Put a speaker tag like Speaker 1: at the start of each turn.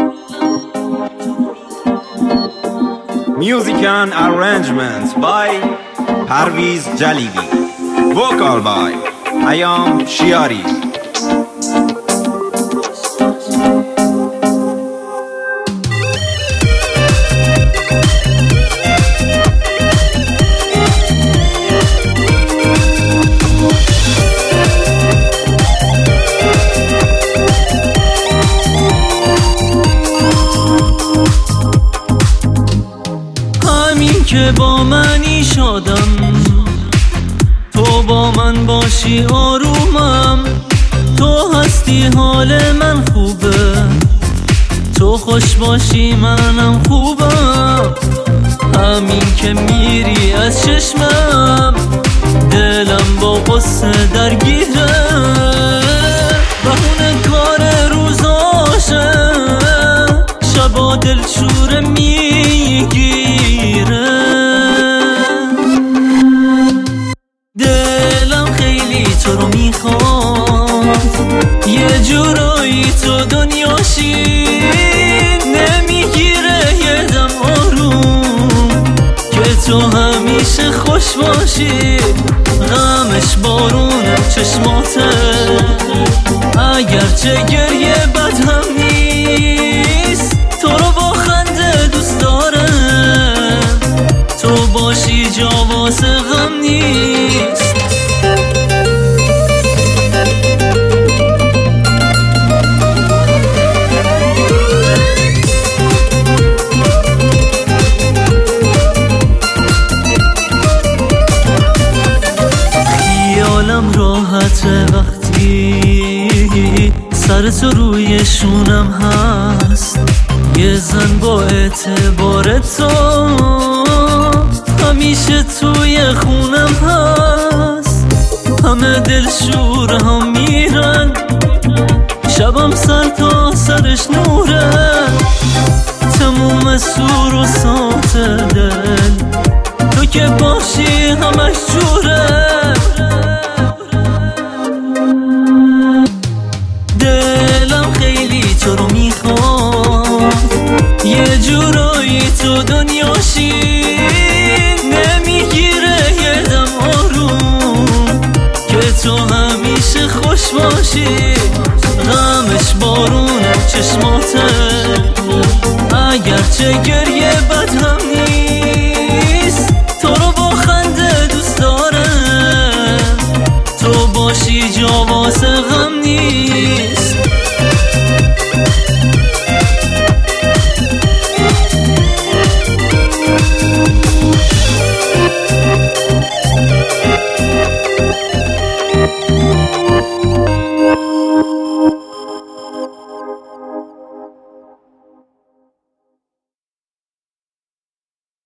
Speaker 1: Music and arrangements by Parviz Jalebi. Vocal by Ayam Shiari.
Speaker 2: که با منی شادم، تو با من باشی آرومم، تو هستی حال من خوبه، تو خوش باشی منم خوبم. همین که میری از چشمم، دلم با قصه درگیره، بهونه کار روزاشه، شبا دلشوره میگیره. دلم خیلی تو رو میخواد، یه جورایی تو دنیاشی، نمیگیره یه دم آروم که تو همیشه خوش باشی. غمش بارونه چشماته، اگرچه گریه بد هم نیست، تو رو با خنده دوست داره، تو باشی جا واسه غم نیست. خیالم راحته وقتی سر تو روی شونم هست، یه زن با اعتبار تو همیشه توی خونم هست. همه دلشور هم میرن، شبم سر تا سرش نوره، تموم سور و سات دل تو که باشی همش جوره. دلم خیلی تو رو میخواد، یه جورایی تو دنیاشی، نمیگیره یه دم آروم که تو همیشه خوش باشی. غمش بارونه چشماته، اگرچه گریه بد هم